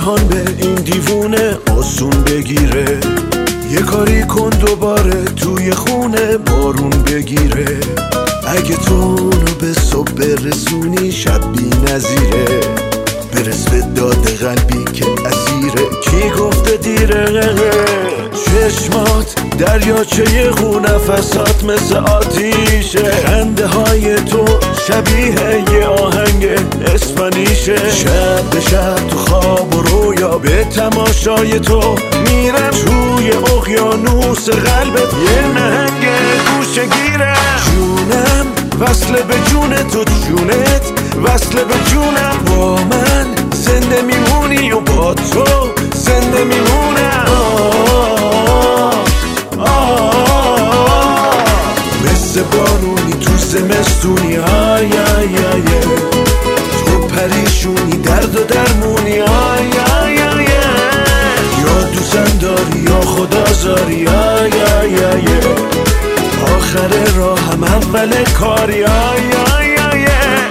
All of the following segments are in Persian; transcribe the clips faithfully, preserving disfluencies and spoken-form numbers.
جهان به این دیوونه آسون بگیره. یه کاری کن دوباره توی خونه بارون بگیره. اگه تو اونو به صبح برسونی شب بی نظیره. برس به داد قلبی که اسیره. کی گفته دیره؟ چشمات دریاچه یه خو، نفسات مثل آتیشه. خنده های تو شبیه یه آهنگ اسپانیشه. شب به شب تو خواب و رویا به تماشای تو میرم. توی اقیانوس قلبت یه نهنگ گوشه گیره. جونم وصل به جون تو، جونت وصل به جونم. با من زنده میمونی و با تو زنده میمونم. مثل بارونی تو زمستونی، آی آی آی. تو پریشونی درد و درمونی، آی آی آی. یا دوستم داری یا خدا زاری، آی آی آی. آخر راه هم اول کاری، آی آی آی.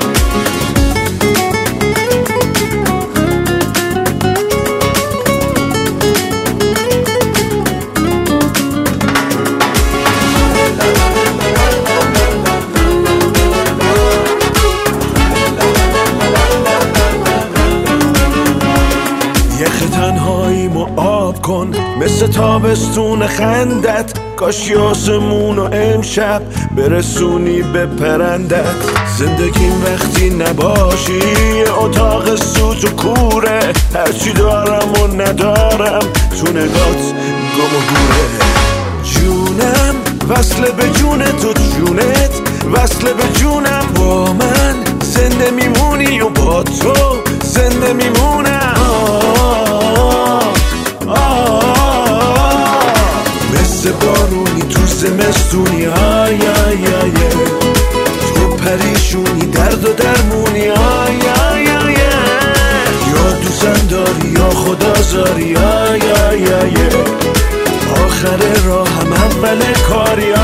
یخ تنهاییمو آب کن مثل تابستون خندت. کاش آسمونو امشب برسونی به پرندت. زندگیم وقتی نباشی اتاق سوت و کوره. هرچی دارم و ندارم تو نگات گم و گوره. جونم وصل به جون تو، جونت وصل به جونم. با من زنده میمونی و با تو زنده میمونم. مثل بارونی تو زمستونی، آی آی آی. تو پریشونی درد و درمونی، آی آی آی. یا دوستم داری یا خدا زاری، آی آی آی. آخر راه هم اول کاری،